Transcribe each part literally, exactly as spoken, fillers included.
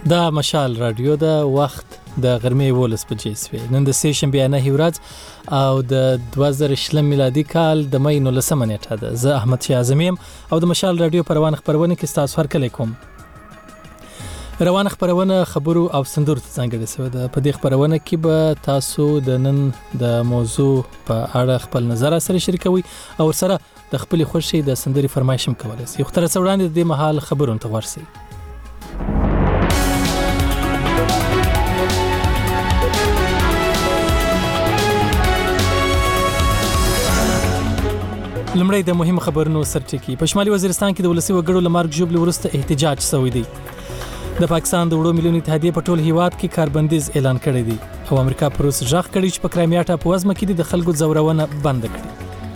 دا مشال رادیو دا وخت د غرمې ولس بجې سوی نن د سې شنبې نه ورځ او د دوه زره شلم میلادي کال د مې نولسمه نیټه ده. زه احمد شاه اعظم یم او د مشال رادیو په روانه خبرونه کې تاسو هرکلی کوم. روانه خبرونه خبرو او سندرو ته ځانګړې شوې ده. په دې خبرونه کې به تاسو د نن د موضوع په اړه خپل نظر سره شریکوي او سره د خپل خوښي د سندري فرمایش هم کولای شئ. خو تر څو وړاندې د مهال خبرونه ته ورسئ. لمړی د مهم خبرونو سرټکی. په شمالي وزیرستان کې د ولسی وګړو لمارګ ژوبل ورسته احتجاج شوی دی. د پاکستان د وړو ملیون اتحادیه په ټول هیواد کې کاربندیز اعلان کړی دی او امریکا پروس ژغ کړی چې په کرایمیا ټاپووزمه کې د خلکو زورونه بند کړي.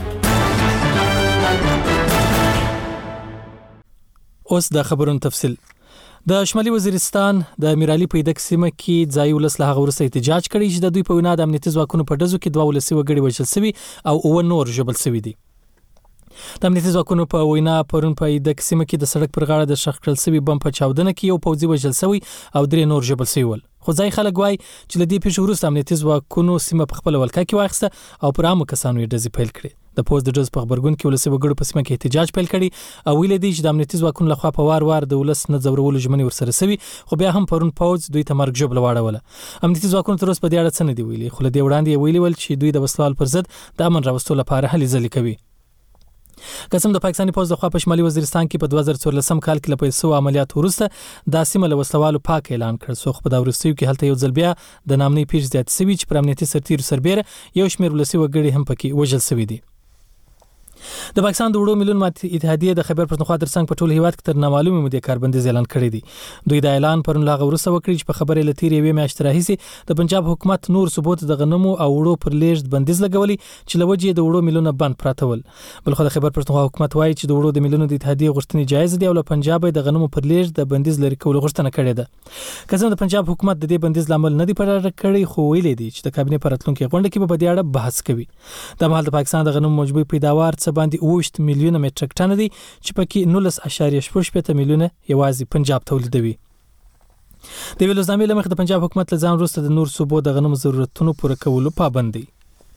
اوس د خبرونو تفصیل. د شمالي وزیرستان د میرالي په دک سیمه کې ځای ولس له هغه ورسته احتجاج کړی چې د دوی په وینا د امنیتي ځواکونو په ډزو کې دوه ولسی وګړي وژل شوي او اوه نور ژوبل شوي دي. د امنیتي ځواکونو په وینا پرون په دک سیمه کې د سړک پر غاړه د شخ کړل شوي بم په چاودنه کې یو پوځي وژل شوی او درې نور ژوبل شوي ول. خو ځای خلک وایي چې له دې پیښې وروسته امنیتي ځواکونو سیمه په خپل ولکه کې واخیسته او پر عامو کسانو یې ډزې پیل کړې. د پوز د ډز په خبرګون کې ولسی وګړو په سیمه کې احتجاج پیل کړي او ویل دي چې د امنیتي ځواکونو لخوا په وار وار د ولس نه ځورولو ژمنې ورسره سوي خو بیا هم پرون پوز دوی ته مرګ ژوبل واړوله. امنیتي ځواکونو تر اوسه په دې اړه څه نه دی ویلي خو له دې وړاندې ویلي ول چې دوی د وسلوال پر ضد د امن راوستلو لپاره هلې ځلې کوي. قسم د پاکستاني پوز د خوا په شمالي وزیرستان کې په دوه زره څوارلسم کال کې لپاره سو عملیات ورسته د سیمه له وسلوالو پاک اعلان کړ. سو په دا ورستیو کې هلته یو ځل بیا د نامنۍ پیښ زیات سوي چې پر امنیتي سرتیرو سربېره یو شمېر ولسی وګړي هم پکې وژل سوي دي. د پاکستان د وړو ملیون اتحادیه د خیبر پښتونخوا ترڅنګ په ټول هیواد کې تر نامعلومې مودې کاربندیز اعلان کړی دی. دوی دا اعلان پرون لا غوړسه وکړي چې په خبرې لتیری وی میاشت راهیسي د پنجاب حکومت نور ثبوت د غنمو او وړو پر لیږد بندیز لګولي چې لوجې د وړو ملیونه بند پراته ول. بل خو د خیبر پښتونخوا حکومت وایي چې د وړو د ملیونو د اتحادیه غوښتنې جایز دي او له پنجاب د غنمو پر لیږد د بندیز لري کول غوښتنه کړې ده. کله د پنجاب حکومت د دې بندیز لامل نه دی پر کړی خو ویلي دي چې د کابینې پر راتلونکي غونډه کې په دې اړه بحث کوي. د مهال د پاکستان د غنمو مجموعي پیداوار څه باندې اووه میلیونه میټریک ټن دي چې پکې نولس اعشاریه شپږ میلیونه یوازې پنجاب تولیدوي. د ویلوزنامې لمخ د پنجاب حکومت له ځان وروسته د نور صوبو د غنمو ضرورتونو پوره کولو پابند دی.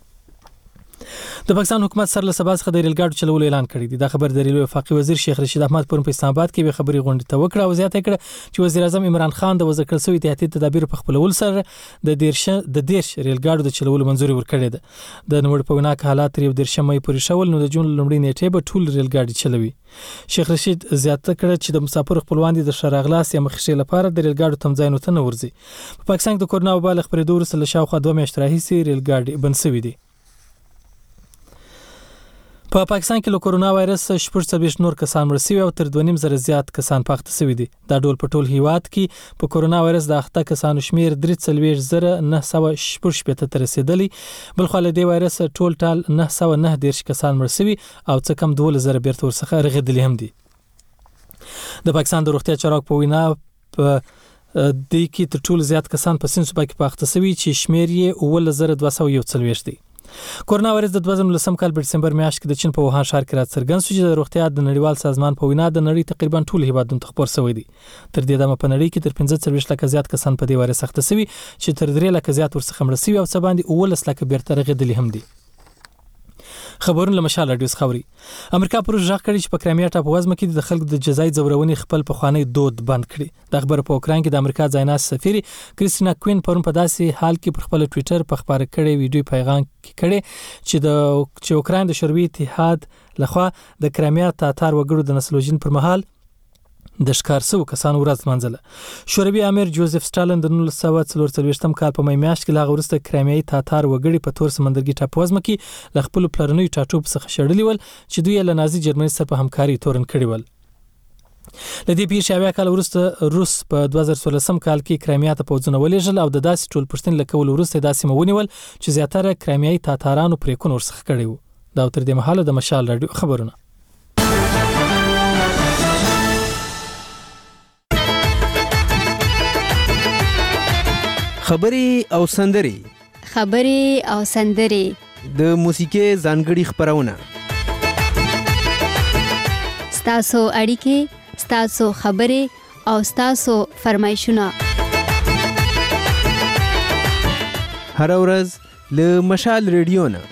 د پاکستان حکومت سره له سبا څخه د ریل ګاډو چلولو اعلان کړی دی. دا خبر د ریل وفاقي وزیر شیخ رشید احمد پرون په اسلام آباد کې به خبري غونډه ته وکړه او زیاته کړه چې وزیر اعظم عمران خان د وزیر کړل سوي اتحادیې تدابیر په خپلول سره د دیرش د دیرش ریل ګاډو د چلولو منځوري ورکړې ده. د نوړ په وینا کې حالات یو دیرش مې پورې شول نو د جون لومړۍ نیټه به ټول ریل ګاډي چلوي. شیخ رشید زیاته کړه چې د مسافر خپلوان دي د شراغلاس یا مخشي لپاره د ریل ګاډو تمځاینو ته نه ورځي. په پاکستان کې د کورونا وبا له خبرېدو وروسته له شاوخوا دوه میاشتې راهیسې ریل ګاډي بند شوي دي. په پاکستان کې له کورونا وایرس شپږ څلوېښت نور کسان مړ شوي او تر دوه نیم زره زیات کسان پاخته شوي دي. دا ډول په ټول هیواد کې په کورونا وایرس د اخته کسانو شمیر درې څلوېښت زره نه سوه شپږ شپېته ته رسېدلی. بل خو له دې وایرس ټول ټال نه سوه نه دېرش کسان مړ شوي او څه کم دولس زره بیرته ورڅخه رغېدلي هم دي. د پاکستان د روغتیا چارواکو په وینا په دې کې تر ټولو زیات کسان په سین صوبه کې پاخته شوي چې شمیر یې اوولس زره دوه سوه یو څلوېښت دی. کورونا وایرس د دوه زره نولسم کال په ډسمبر میاشت کې د چین په ووهان ښار کې راڅرګند شو چې د روغتیا د نړیوال سازمان په وینا د نړۍ تقریبا ټول هیوادونو ته خپور شوی دی. تر دې دمه په نړۍ کې تر پنځه څلوېښت لکه زیات کسان په دې وایرس اخته شوي چې تر درې لکه زیات ورڅخه مړه شوي او څه باندې اوولس لکه بیرته رغېدلي هم دي. خبرونه له مشال رادیو خبري. امریکا پروس ژغ کړی چې په کرایمیا ټاپووزمه کې د خلکو د جزایي ځورونې خپل پخوانی دود بند کړي. د خبر په اوکراین کې د امریکا ځایناسته سفیر کریستینا کوین پرون په داسې حال کې پر خپل ټوئیټر په خبره کړې ویډیو پیغام کې کړي چې د چې اوکراین د شوروي اتحاد لخوا د کرایمیا تاتار وګړو د نسلوژن پر مهال د ښکار سوو کسانو ورځ منځله. شوروي امیر جوزف ستالین د نولس سوه څلور څلوېښتم کال په مې میاشت کې له هغه وروسته کرایمیایي تاتار وګړي په تور سمندرګي ټاپووزمه کې له خپلو پلرنیو ټاټوب څخه شړلي ول چې دوی یې له نازي جرمني سره په همکاري تورن کړي ول. له دې پیښې اویا کاله وروسته روس په دوه زره څوارلسم کال کې کرایمیا ته پوځونه ولېږل او د داسې ټول پوښتنې له کولو وروسته دا سیمه ونیول چې زیاتره کرایمیایي تاتارانو پرېکون ورڅخه کړی و. دا تر دې مهاله د مشال رادیو خبرونه. خبري او سندري خبري او سندري د موسیقي ځانګړي خبرونه ستاسو اړیکې ستاسو خبرې او ستاسو فرمایشونه هر ورځ له مشال ریډیو نه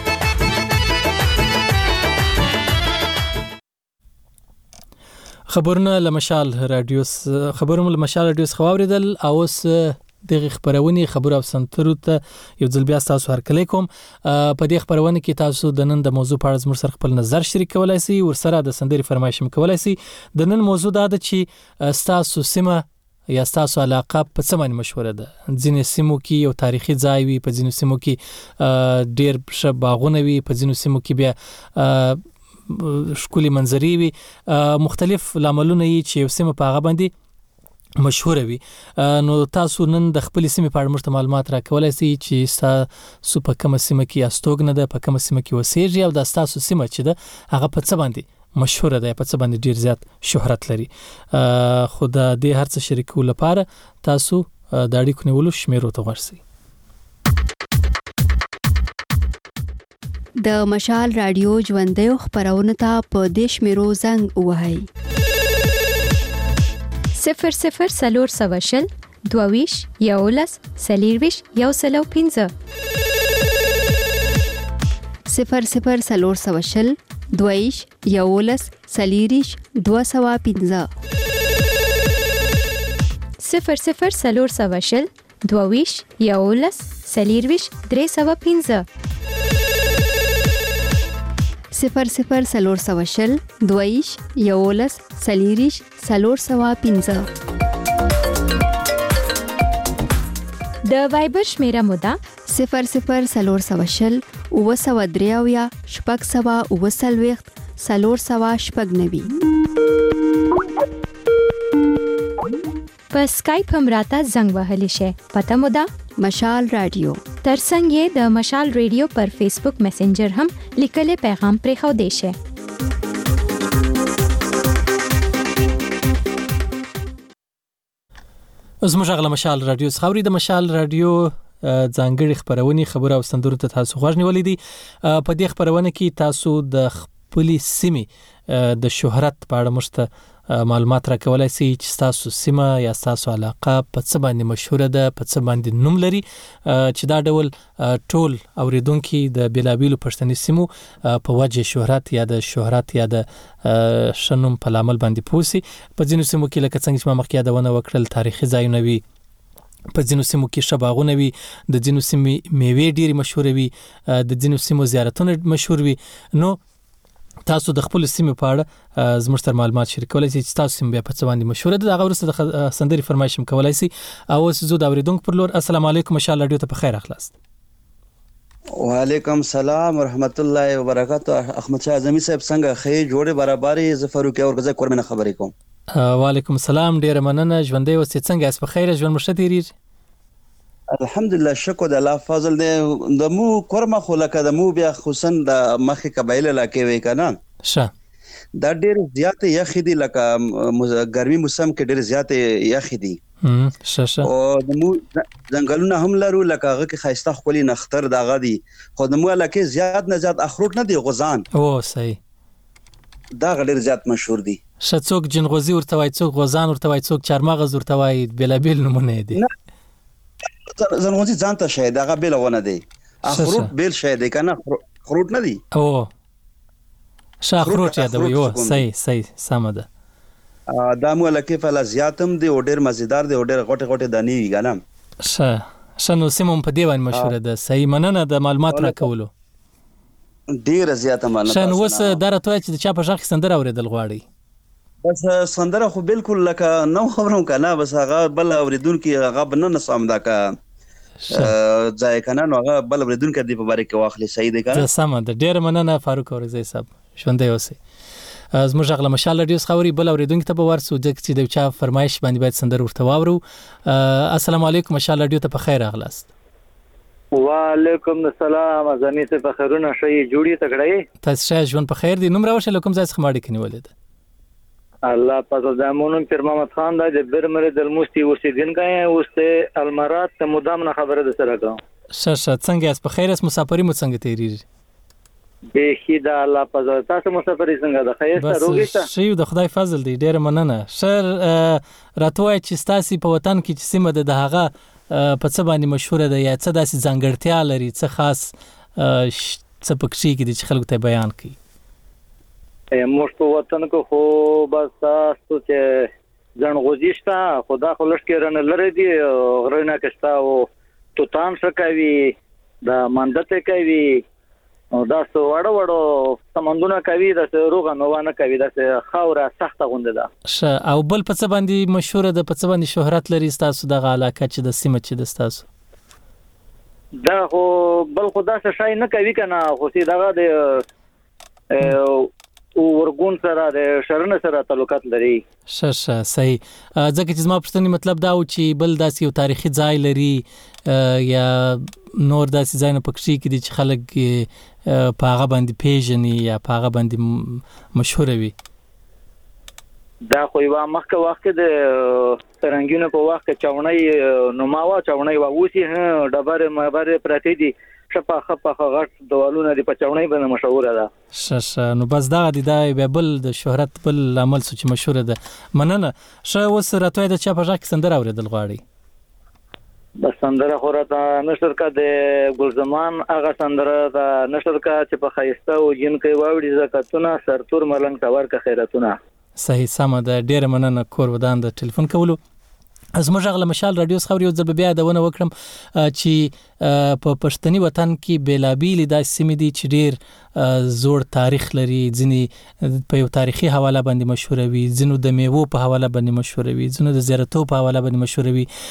خبرونه له مشال رادیو خبرونه له مشال رادیو څخه واوریدل او اوس دغه خبرونه خبر او سنترو ته یو ځل بیا تاسو هرکلی کوم. په دې خبرونه کې تاسو د نن د موضوع په اړه زموږ سره خپل نظر شریک کولای شئ، ورسره د سندري فرمایش هم کولای شئ. د نن موضوع دا ده چې تاسو سیمه یا تاسو علاقه په څه باندې مشهوره ده. ځینې سیمو کې یو تاریخي ځای وي، په ځینو سیمو کې ډېر ښه باغونه وي، په ځینو سیمو کې بیا ښکلي منظرې وي، مختلف لاملونه یې چې یو سیمه په هغه باندې مشهوره وي. نو تاسو نن د خپل سیمې په اړه موږ ته معلومات راکولای شئ چې تاسو په کومه سیمه کې استوګنه ده، په کومه سیمه کې اوسېږئ او د تاسو سیمه چې ده هغه په څه باندې مشهوره ده، په څه باندې ډیر زیات شهرت لري. خو د دې هر څه شریکولو لپاره تاسو د اړیکو نیولو شمیرو ته ورسئ. د مشال رادیو ژوندۍ خبرونه ته په دې شمیرو زنګ ووهئ: صفر صفر سلور سوشل دوویش یولس سلیرویش یو سلو پینزه صفر صفر سلور سوشل دوویش یولس سلیریش دو سوا پینزه صفر صفر سلور سوشل دوویش یولس سلیرویش درې سوا پینزه صفر صفر سلور سوشل دویش یولس سلیریش سلور سوا پینزه. د وایبر شمیره مودا صفر صفر سلور سوشل اوه سوا دریاویا شپږ سوا اوه څلوېښت سلور سوا شپږ نوي. په سکایپ هم راته زنګ وهلی شي. پته مودا مشال رادیو. ترڅنګ یې د مشال ریډیو پر فیسبوک میسنجر هم لیکلي پیغام پرې خو دی شي. زموږ غل مشال رادیو څخه د مشال رادیو ځانګړي خبرونه خبر او سندرو ته تاسو غوښ نیولې دي. په دې خبرونه کې تاسو د خپل سیمې د شهرت په اړه مشته معلومات راکولای شئ چې تاسو سیمه یا تاسو علاقه په څه باندې مشهوره ده، په څه باندې نوم لري، چې دا ډول ټول اوریدونکو د بیلابیلو پښتني سیمو په وجه شهرت یا د شهرت یا د شنوم په لامل باندې پوسی. په ځینو سیمو کې لکه څنګه چې ما مخکې یادونه وکړل تاریخي ځایونه وي، په ځینو سیمو کې شباغونه وي، د ځینو سیمې میوې ډېری مشهوره وي، د ځینو سیمو زیارتونه مشهور وي. نو تاسو د خپل سیمې په اړه زموږ سره معلومات شریکولای شئ چې تاسو سیمه بیا په څه باندې مشهوره ده. هغه ورسره د سندري فرمایش هم کولای شئ. او اوس زه د اوریدونکو پر لور السلام علیکم مشال رادیو ته په خیر اخلاص. وعلیکم السلام ورحمت الله وبرکاته. احمد شاه اعظمي صاحب څنګه خې جوړه برابرې ز فاروق اورګزه کورمنه خبرې کوم. وعلیکم السلام، ډیره مننه. ژوندۍ اوسې، څنګه اس په خیر ژوند مشته تیریږي؟ الحمدلله شکر د الله فضل دی. د مو کورمه خو لکه د مو بیا خصوصا د مخې قبایل علاقې وې کنه شه دا ډېر زیات یخ دي، لکه ګرمي موسم کې ډېر زیات یخ دي. هم شه شه او د مو ځنګلونه هم لرو، لکه هغه کې خایسته خولي نختر داغه دي، خو د مو علاقې زیات نه زیات اخروت نه دي، غزان او صحیح دا ډېر زیات مشهور دي. شه څوک جنغوزي ورته وای، څوک غزان ورته وای، څوک چارمغز ورته وای، بلابل نمونه دي. زنغوزي ځان ته شاید هغه بل ونه دی، اخروت بل شاید کنه خروت نه دی. او شاخروت یادوي. او صحیح صحیح سم ده. دا مو لکه فل زیاتم دی او ډیر مزیدار دی او ډیر غټه غټه دانی وی غنم. شه شنو سیمم په دیوان مشهور ده. صحیح مننه د معلومات راکولو. ډیر زیاته معلومات. شنو وس درته چې چا په ځخ سندره اوریدل غواړي. بس سندره خو بالکل لکه نو خبرم کنه، بس هغه بل اوریدونکو هغه بننه سم دا کا ځای کنه نو هغه بل اوریدونکو دی په باره کې واخلي. صحیح دی کنه؟ سم ده. ډیر مننه فاروق اورزی صاحب، ژوندۍ اوسئ. زموږ غل مشال رادیو خبري بل اوریدونکو ته به ورسو چې د چا فرمایش باندې باید سندره ورته واورو. السلام علیکم مشال رادیو ته په خیر اخلاص. وعلیکم السلام ازمی ته په خیرونه شي جوړی تکړه تاسو شه ژوند په خیر دي. نوم راوښه لکم ځای څخه ماړی کني ولید الله پاک زمونږ پیر محمد خان دا د برمره د المستی اوسیدونکو اوسته المرات ته مدام نه خبره ده سره کوم. شه شه څنګه اس په خیر اس مسافری مو څنګه تیریږي؟ به خدا الله پزړه تاسو مسافر څنګه د خیسته روغیسته بس شي د خدای فضل دی ډیر مننه شر راتوای چې ستاسي په وطن کې چې سیمه د هغه په څه باندې مشهور ده یا څه داسې ځانګړتیا لري څه خاص څه پکې کې چې خلکو ته بیان کړي موږ په وطن کې خو بس تاسو چې ځان غوځیشتا خدا خلش کې رن لری دی غرنه کستا او توتان شکوي د مندته کوي او دا څو وړو وړو سمندونه کوي د روغه نوونه کوي د خاوره سخته غونډه ده ش او بل په څه باندې مشهور ده په څه باندې شهرت لري تاسو د علاقه چې د سیمه چې د تاسو دا خو بل خدا څه شای نه کوي کنه خو سي دغه د او ورګون سره د شرن سره تعلقات لري ش ش صحیح ځکه چې زما پښتني مطلب دا و چې بل داسې یو تاریخي ځای لري یا نور داسې ځای نه پکې کې دي چې خلک په هغه باندې پیژني یا په هغه باندې مشهور وي دا خو یو مخکې وخت د ترنګینو په وخت کې چاونۍ نو ماوا چاونۍ واوسی ه ډبره مبره پرتی دي شپه خپه غټ دوالونه دی په چاونۍ باندې مشهور ده ش ش نو بس دا دی دا بل د شهرت بل عمل سوچ مشهور ده مننه ش اوس راتوي د چا په ځکه سندره اوریدل غواړي بس سندره خو راته نشر کا د ګلزمان هغه سندره دا نشر کا چې په خایسته او جن کې واوړي زکاتونه سرتور ملنګ تاور کا خیراتونه صحیح سم ده ډیر مننه کور ودان د ټلیفون کولو از مجغله مشال رادیو خبري او ځل بیا د ونه وکړم چې په پښتني وطن کې بیلابیل د سیمې دي چې ډیر زوړ تاریخ لري ځنی په یو تاریخي حواله باندې مشهور وي ځنو د میوو په حواله باندې مشهور وي ځنو د زیارتو په حواله باندې مشهور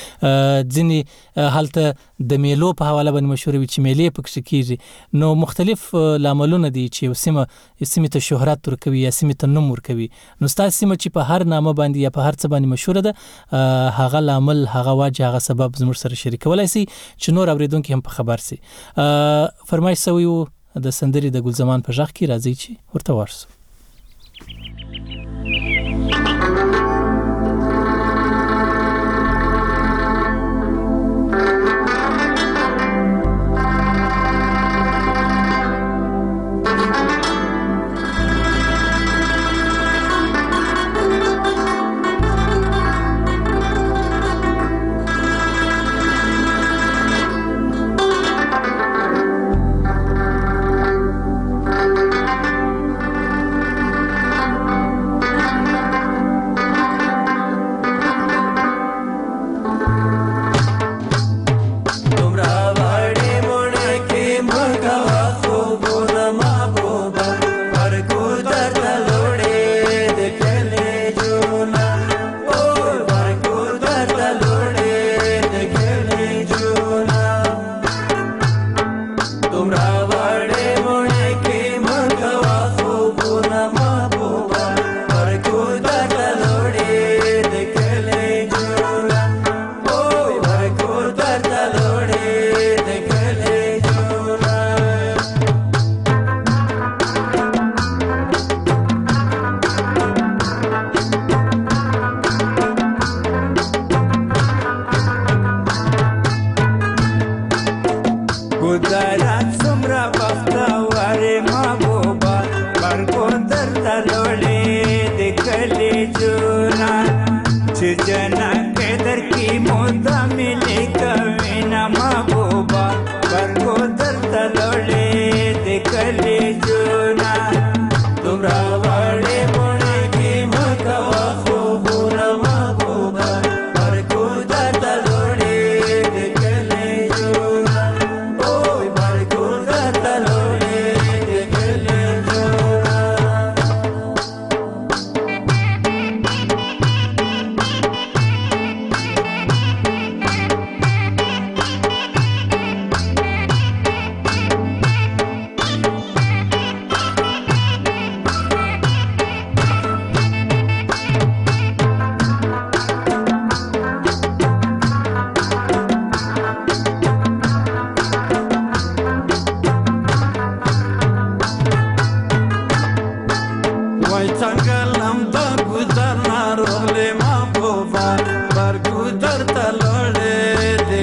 وي ځنی حالت د میلو په حواله باندې مشهور وي چې میلې پکې کیږي نو مختلف لاملونه دي چې سیمه سیمه ته شهرت ورکوي یا سیمه ته نوم ورکوي نو ستاسو سیمه چې په هر نامه باندې یا په هر څه باندې مشهور ده هغه لامل هغه واجه هغه سبب زموږ سره شریکولای شي چې نور اوریدونکو هم په خبر سي فرمایش سوي د سندري د ګلزمان په ځخ کې راځي چې ورته ورسو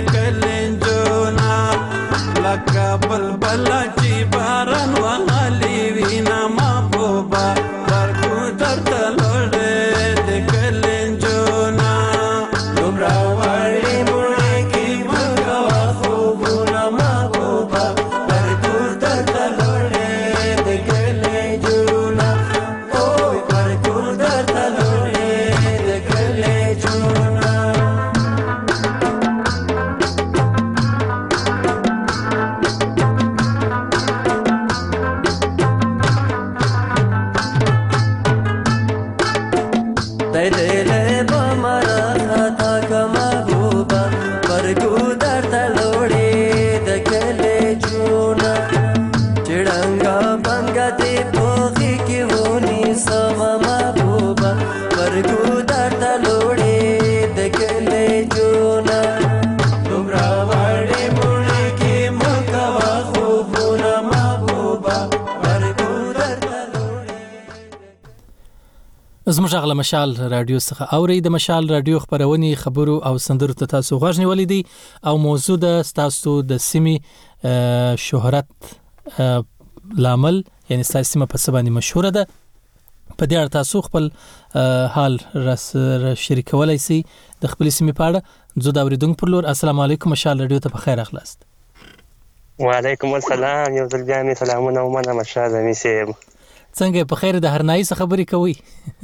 بلبل چې باران وهلي زموږ غل مشال رادیو څخه اوري د مشال رادیو خبرونې خبرو او سندرو ته تاسو غوږ نیولې دي او موضوع د تاسو د سیمې شهرت لامل یعنی تاسو سیمه په څه باندې مشهوره ده په دې اړه تاسو خپل حال را شریکولای شئ د خپل سیمې په اړه زه دا اوریدونکو پر لور السلام علیکم مشال رادیو ته په خیر اخلاست وعلیکم السلام یو ځل بیا می سلامونه ومنه مشال می سیب څنګه په خیر د هرنایي څخه خبرې کوي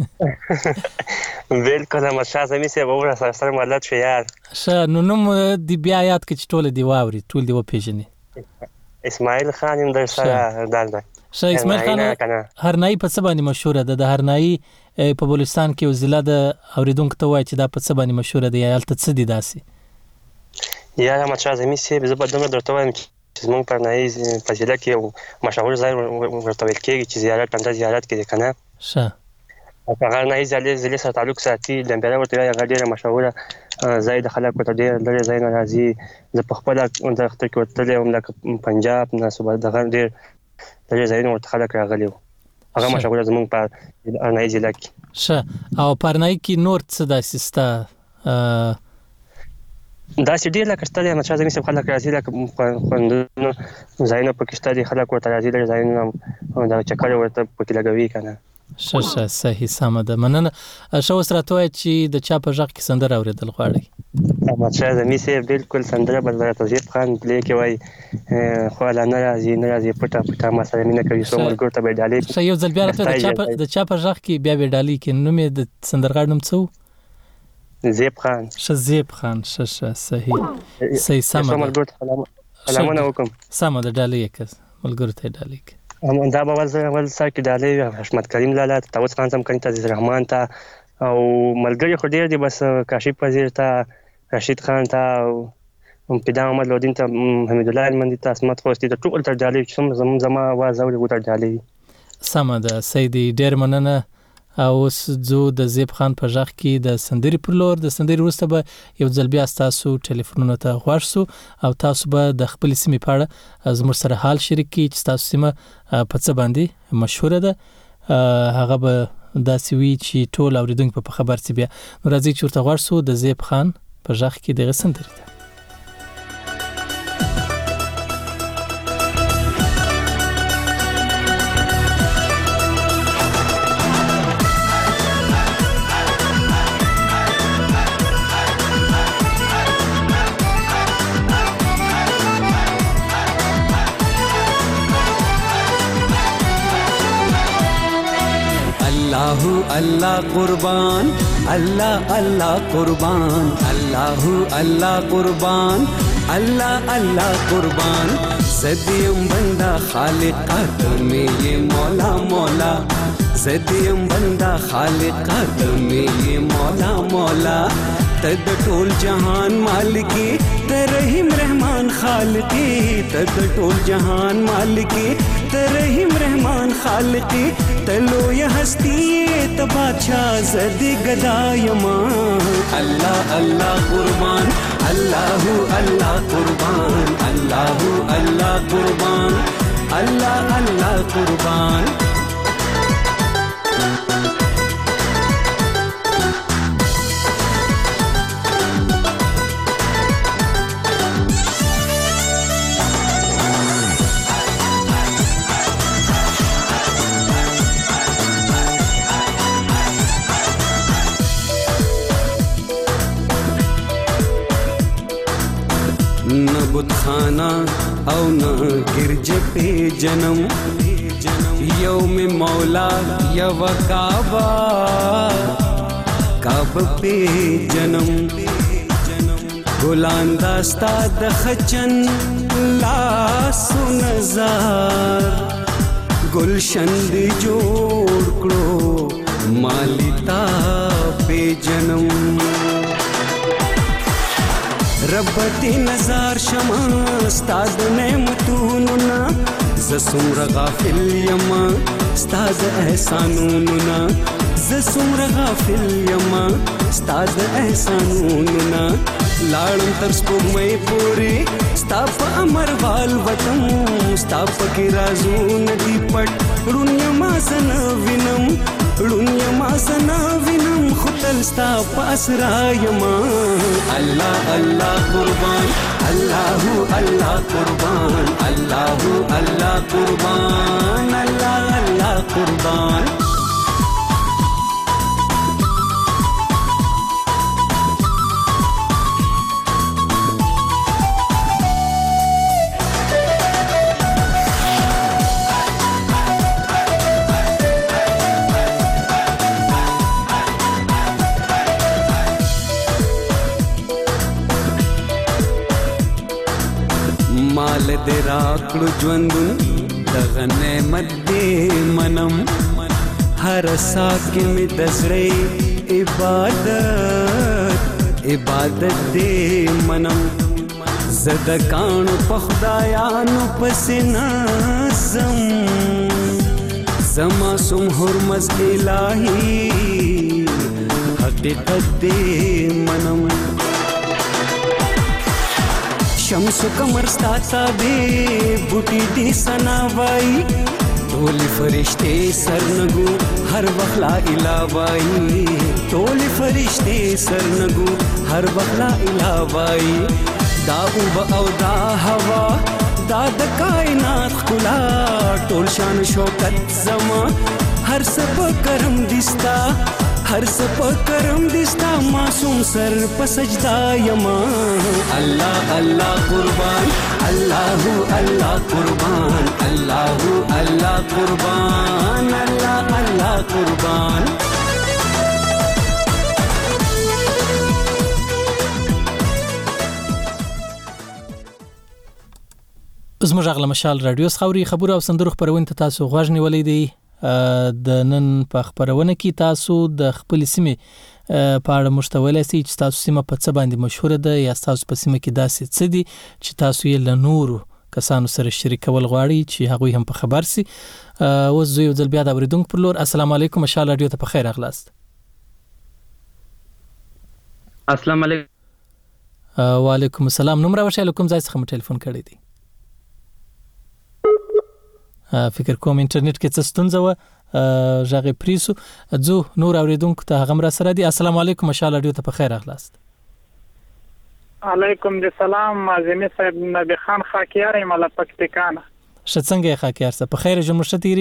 بالکل مشال زمي سیب اور سره ملت شو یار ش نو نوم دی بیا یاد کې ټول دی واوري ټول دی و پیژنې اسماعیل خان هم در سره دالده ش اسماعیل خان هرنایي په څه باندې مشهور ده د هرنایي په بلوچستان کې یو ضلع د اوریدونکو ته وایي چې دا په څه باندې مشهور ده یا الته څه دي داسي یا مشال زمي سیب زه په دغه درته وایم چې زمونږ په هرنایي په ضلع کې یو مشهور ځای ورته ویل کېږي چې زیارت پنځه زیارت کې دی که نه ښه په هرنایي ضلع سره تعلق ساتي لمبیره ورته وایي هغه ډېره مشهوره ځای د خلک ورته ډېر لرې ځای نه راځي زه په خپله د اختر کې ورتلی وم لکه پنجاب نه صوبه دغه ډېر لرې ځایونه ورته خلک راغلي وو هغه مشهوره زمونږ په هرنایي ضلع کې ښه او په هرنایي کې نور څه داسې شته داسې ډېر لکه شته دی مچا زمي صاحب خلک راځي لکه خوندونو ځایونه پکې شته دي خلک ورته راځي لرې ځایونه دغه چکر ورته پکې لګوي که نه ښه ښه صحیح سمه ده مننه ښه اوس راته وایه چې د چا په غږ کې سندره اورېدل غواړئ احمدشاه زمي صاحب بالکل سندره به راته زیب خان پلې کې وایي خواله نه راځي نه راځي پټه پټه ما سره مینه کوي څو ملګرو ته به یې ډالۍ ښه یو ځل بیا راته د چا په غږ کې بیا به یې ډالۍ کړي نوم یې د سندرغاړي نوم څه و زیب خان ښه زیب خان ښه ښه صحیح صحیح سمه ده سلامونه وکړم سمه ده ډالۍ یې کړه ملګرو ته یې ډالۍ کړه دا به اول اول سر کې ډالۍ حشمت کریم لالا ته طاووس خان څمکني ته عزیز رحمان ته او ملګري خو ډېر دي بس کاشف وزیر ته رشید خان ته پیدا محمد لودین ته حمید الله المندي ته عصمت خوستي ته ټول ته ډالۍ چې زما زما اواز اوري ورته ډالۍ سمه ده سیدي ډېر مننه او اوس ځو د زیب خان په غږ کې د سندرې پر لور د سندرې وروسته به یو ځل بیا ستاسو ټلیفونونو ته غوږ سو او تاسو به د خپلې سیمې په اړه زموږ سره حال شریک کړئ چې ستاسو سیمه په څه باندې مشهوره ده هغه به داسې وي چې ټول اورېدونکي په خبر سي بیا نو راځئ چې ورته غوږ سو د زیب خان په غږ کې دغه سندرې ده अल्लाह अल्लाह कुर्बान अल्लाह अल्लाह कुर्बान अल्लाह अल्लाह कुर्बान अल्लाह अल्लाह कुर्बान ज़दियम बंदा खालिक में ये मौला मौला ज़दियम बंदा खालिक में ये मौला मौला तद टोल जहान मालिकी तरहीम रहमान खालिकी तद टोल जहान मालिकी तरहीम रहमान खालिकी तलो ये हस्ती त बादशाह ज़दी गदायमा अल्लाह अल्लाह कुर्बान अल्लाह अल्लाह कुर्बान अल्लाह अल्लाह कुर्बान अल्लाह अल्लाह कुर्बान न बुत खाना औ न गिरज पे जन्म यौम मौला यव काबा काब पे जन्म गुलान दास्ता दखचन लासु नजार गुलशन दे जोड़ करो मालिता पे जन्म रब्बती नजार शमा स्ताद नेमतूनुना ज़सुमर गाफिल यमा स्ताद एहसानूनुना ज़सुमर गाफिल यमा स्ताद एहसानूनुना लाड़न तरस्पो मई पूरी स्ताप अमर वाल वतम स्ताप की राजू नदी पट रुन्यमा सन विनम ړون یما سنا وینم خو تل ستا په اسرا یما الله الله قربان الله الله قربان الله الله قربان الله الله قربان مال دې راکړو ژوندون دغه نعمت دې منم هر سا کې مې د زړه عبادت عبادت دې منم زد کانو په خدایانو پسې نازم زما سم حرمز الهي حقیقت دې منم شمس کمر ستا تابې بوټي دې سناوای ټول فرشته سرنګو هر وخت لا اله وای ټول فرشته سرنګو هر وخت لا اله وای دا او او دا هوا دا د کائنات خلا ټول شان شوکت زما هر سب کرم دستا هر سپ کرم دستا معصوم سر په سجدا یما الله الله قربان الله الله قربان الله الله قربان الله الله قربان زموږ غل مشال رادیو خوري خبر او سندرو خبرونه ته تاسو غوښ نیولې دي د نن په خبرونه کې تاسو د خپل سیمه په اړه مشتوله سي چې تاسو سیمه په څه باندې مشهور ده یا تاسو په سیمه کې داسې څه دي چې تاسو یې له نورو کسانو سره شریکول غواړي چې هغه هم په خبر سي اوس زه یو ځل بیا د اوریدونکو پر لور السلام علیکم مشال رادیو ته په خیر اغلاست السلام علیکم وعلیکم السلام نوم راوښه کوم ځای څخه مو ټلیفون کړی دی فکر کوم انټرنیټ کې څه ستونزه و ژغه پریسو ځو نور اوریدونکو ته هغه را سره دي السلام علیکم مشال رادیو ته په خیر اغلاست علیکم السلام معظمي صاحب نبی خان خاکیار مل پکتیکانه شڅنګه خاکیار صاحب په خیر جمهور شتيري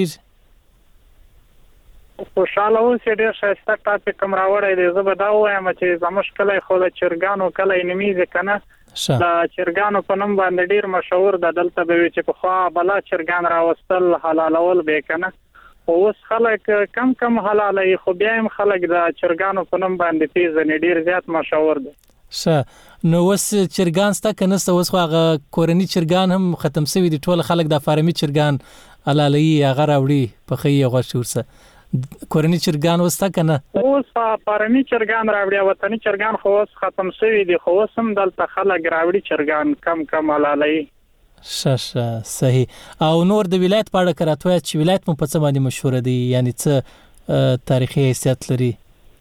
خوشاله اوسې ډېر ښایسته ټاپک کوم راوړی دی زه به دا وایم چې زموږ کلی خو د چرګانو کلی نومیږي که نه د چرګانو په نوم باندې ډېر مشهور ده دلته به وي چې پخوا بلا چرګان راوستل حلالول به یې که نه خو اوس خلک کم کم حلالوي خو بیا هم خلک د چرګانو په نوم باندې پیژني ډېر زیات مشهور دی ښه نو اوس چرګان سته که نسته اوس خو هغه کورني چرګان هم ختم شوي دي ټول خلک د فارمي چرګان حلالوي هغه راوړي پخوي یې غوښې ورسه کورني چرګان وسته که نه اوس فارمي چرګان راوړي وطني چرګان خو اوس ختم شوي دي خو اوس هم دلته خلک راوړي چرګان کم کم حلالوي ښه ښه صحیح او نور د ولایت په اړه که راته وایاست چې ولایت مو په څه باندې مشهوره دی یعنې څه تاریخي حیثیت لري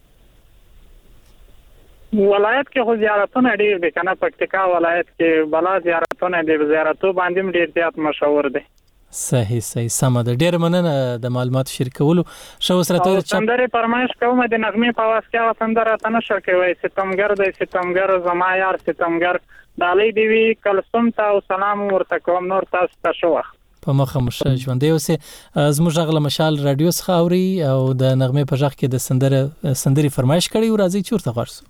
ولایت کې خو زیارتونه ډېر دي که نه پکتیکا ولایت کې بلا زیارتونه دي زیارتو باندې هم ډېر زیات مشهور دی صحیح صحیح سمه ده ډېر مننه د معلوماتو شریکولو ښه اوس راته او سندرې فرمایش کوم د نغمې په اواز کې هغه سندره راته نه شو کوی ستمګر دی ستمګر زما یار ستمګر ډالۍ دې وي کلثوم ته او سلام ورته کوم نور تاسو ته ښه وخت په مخه مو ښه ژوندی اوسې زموږ غږ له مشال راډیو څخه اوري او د نغمې په غږ کې د سندره سندرې فرمایش کړی او راځي چې ورته غوږ شو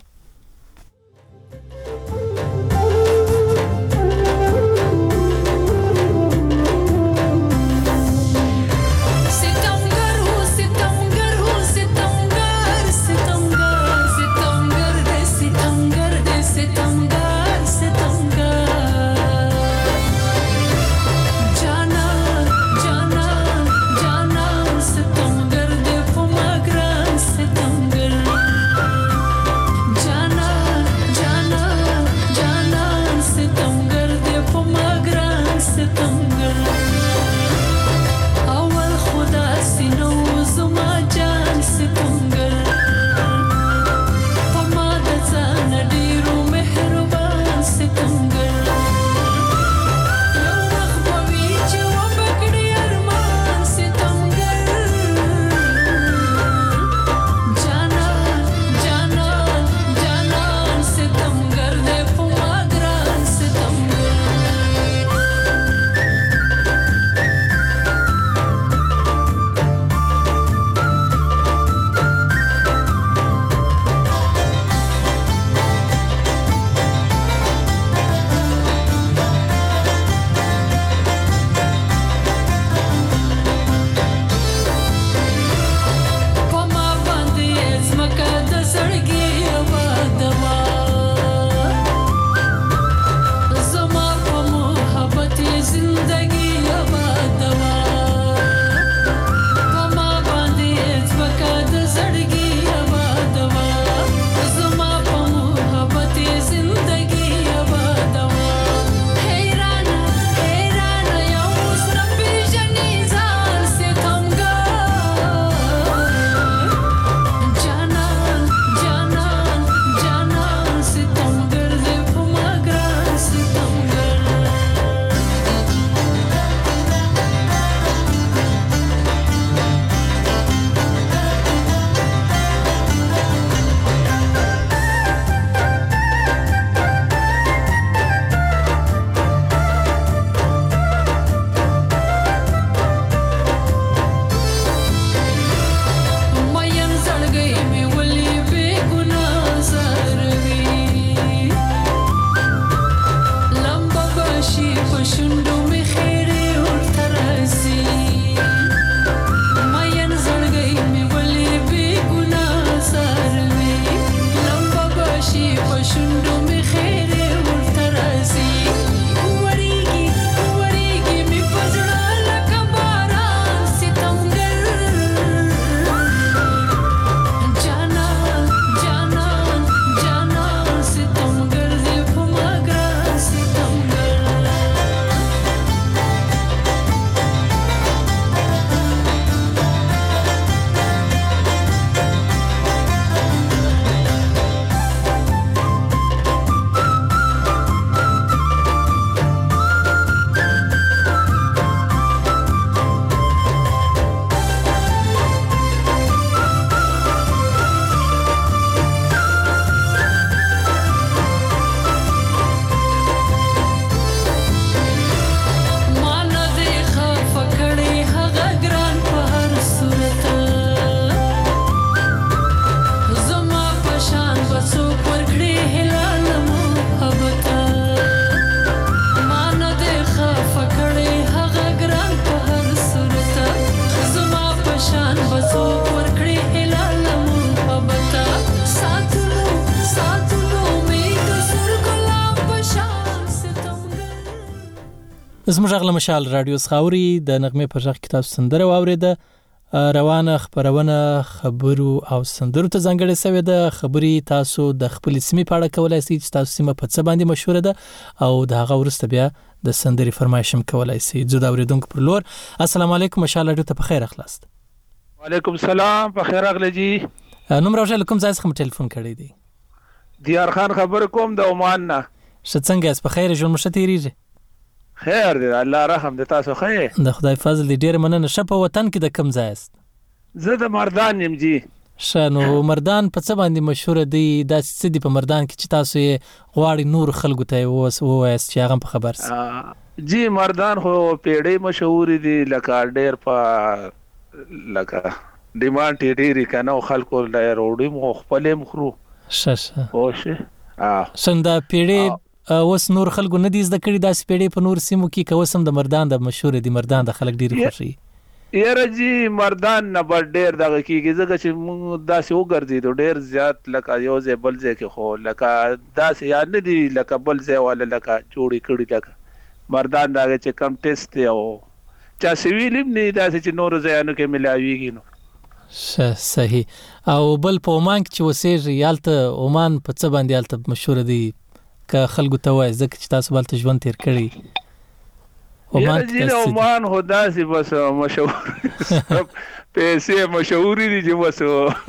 ستمګر زموږ غل مشال رادیو سخاوري د نغمه پر ځخ کتاب سندره واوریده روانه خبرونه خبرو او سندرو ته ځانګړې سوي ده. خبري تاسو د خپل سیمې په اړه کولای شئ چې تاسو سیمه په څه باندې مشهوره ده او د هغه ورسته بیا د سندري فرمایشم کولای شئ. زه دا اوریدونکو پر لور السلام علیکم مشال رادیو ته په خیر اخلاص. وعلیکم السلام په خیر اغلی جی. نوم راوړل کوم ځای څخه ټلیفون کړی دی؟ دیار خان خبر کوم د عمان نه. څنګه اس په خیر ژوند مشته تیریږي؟ خیر دی الله رحم د تاسو خیر. د خدای فضل دی ډیر مننه. شپه وطن کې د کم ځای است؟ زه د مردان یم جی. شنو مردان په څه باندې مشهور دی؟ دا څه دی په مردان کې چې تاسو یې غواړي نور خلکو ته ووایاست چې هغه په خبر سي؟ جی مردان خو پیړې مشهور دي لکه ډیر په لکه ډیمانډ ډیری کنه خلکو ډیر وړي مو خپل مخرو ششه اوشه اه څنګه پیړې اوس نور خلکو نه دي زده کړي دا سپېړې په نور سیمو کې کوسم د مردان د مشهور دي مردان د خلک ډیر خوشي. یاره جی مردان نه بل ډیر دغه کیږي ځکه چې موږ داسې وګرځیدو ډیر زیات لکه یو ځای بل ځای کې خو لکه داسې یاد نه دي لکه بل ځای والا لکه جوړې کړي لکه مردان دغه چې کم ټیسټ دی او چا سویلم نه داسې چې نور ځایانو کې ملاویږي نو صحیح. او بل په عمان کې چې وسېږي یالته عمان په څه باندې یالته مشهور دی که خلکو ته وایي ځکه چې تاسو بلته ژوند تیر کړی؟ عمان کې عمان خو داسې بس مشهور پیسې مشهور دي چې بس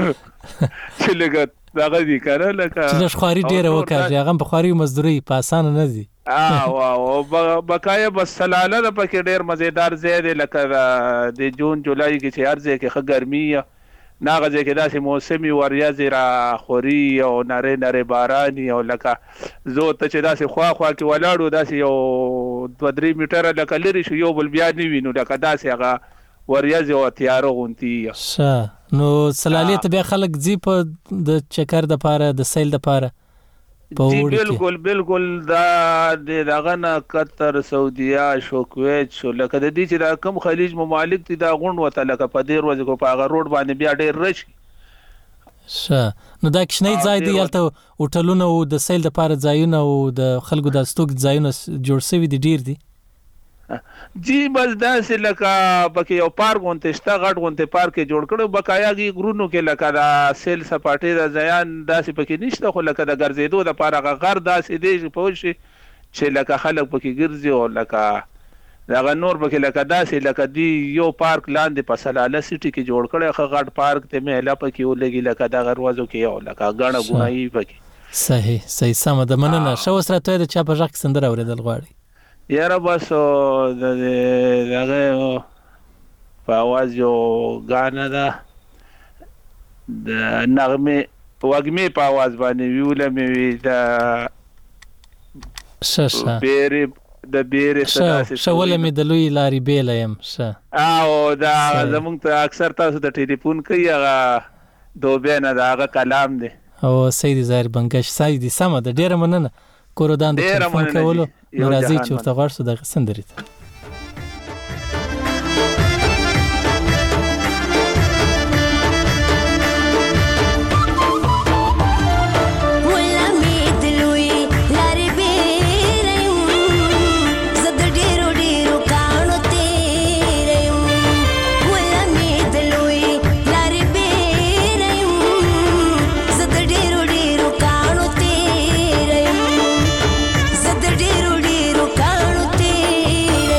چې لږ دغه دي که نه لکه چې خواري ډېره وکړي هغه په خواري مزدوري په اسانه نه دي. او بقایه بس سلاله ده پکې ډېر مزیدار ځای دی لکه د جون جولای کې چې هر ځای کې ښه ګرمي ناغه ځای کې داسې موسمي وریځې را خوري او نری نری باراني او لکه زه ته چې داسې خوا خوا کې ولاړو داسې یو دوه درې میټره لکه لرې شو یو بل بیا نه وینو لکه داسې هغه وریځې او تیاره غوندې ښه. نو سلالې ته بیا خلک ځي په د چکر دپاره د سیل دپاره؟ جی بالکل بالکل دا د دغه نه قطر سعودیا شو کویت شو لکه د دې چې دا کم خلیج ممالک دي دا غونډ وته لکه په دې ورځ کو په هغه روډ باندې بیا ډېر رش. ښه نو دا کښنی ځای دی یالته هوټلونه او د سیل دپاره ځایونه او د خلکو د استوګ ځایونه جوړ شوي دي ډېر دي؟ جی بس داسې لکه پکې یو پارک غونتی شته غټ غونتی پارک یې جوړ کړی بقایا کې غرونو کې لکه دا سیل سپاټې د ځایان داسې پکې نشته خو لکه د ګرځېدو دپاره هغه غر داسې دی پوه شي چې لکه خلک پکې ګرځي او لکه دغه نور پکې لکه داسې لکه دی یو پارک لاندې په سلاله سیټي کې جوړ کړی ښه غټ پارک ته میله پکې ولګي لکه دغه ورځو کې یو لکه ګڼه ګونایي پکې. صحیح صحیح سمه ده مننه. ښه اوس راته د چا په غږ کې سندره اورېدل غواړي؟ یاره بس د دغه په اواز یو ګانه ده د نغمې وږمې په اواز باندې ویوله مې وي د ښه ښه بیرې د بیرې ښه ښه وله مې د لوی لارې بیله یم. ښه او دا زمونږ ته اکثر تاسو د ټلیفون کوي هغه دوبۍ نه د هغه کلام دی او سید ظاهر بنګش سای دی سمه ده ډېره مننه کوردان د ټلیفون کولو نو راځي چې ورته غواړ شو دغه سندرې ته. ډیرو ډیرو کانو تیرې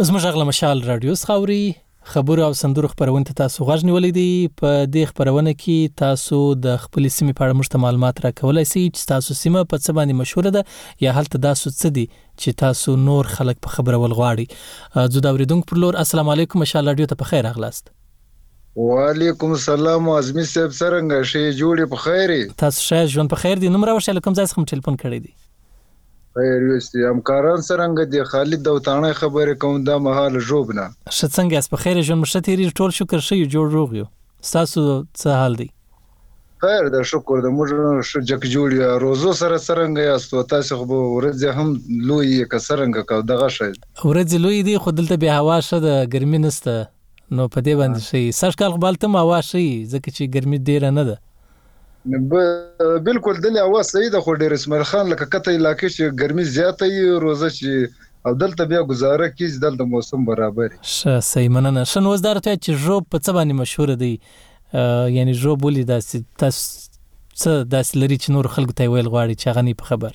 زموږ غږ له مشال رادیو څخه اوري خبرو او سندرو خبرونه ته تاسو غوږ نیولې دي. په دې خبرونه کې تاسو د خپل سیمې په اړه مشته معلومات راکولای شئ چې تاسو سیمه په څه باندې مشهوره ده یا هلته تاسو څه دي چې تاسو نور خلک په خبره ولغواړي. زه دا اوریدونکو پر لور السلام علیکم مشال رادیو ته په خیر راغلاست. وعلیکم السلام عظمی صاحب څنګه شې جوړې په خیر؟ تاسو ښه ژوند په خیر دي؟ نوم راوښه کوم ځای څخه ټلیفون کړی دی؟ خیر یوستي همکاران څنګه دي؟ خالد دوتانه خبره کوم دا مهال جوبنه. ش څنګه اس په خیر ژوند مشه تیری ټول شکر شي جوړ روغ یو. تاسو څه حال دی؟ خیر دا شکر د موږ ش جک جوړ روزو سره څنګه یاستو؟ تاسو خو ورځ هم لوی کسرنګ کا دغه شي. ورځ لوی دی خو دلته به هوا شه د ګرمي نسته نو په دې باندې شي سرکال خپلته هوا شي ځکه چې ګرمي ډیره نه ده. بالکل دلته اواز صحیح ده خو ډیر اسماعیل خان لکه کته علاقې چې ګرمي زیاته وي روزه چې او دلته بیا گزاره کیږي دلته موسم برابر. ش صحیح مننه. شنوز درته چې جوب په څه باندې مشهور دی یعنی جوب ولې داسې تاسو څه داسې لري چې نور خلکو ته ویل غواړي چې غني په خبر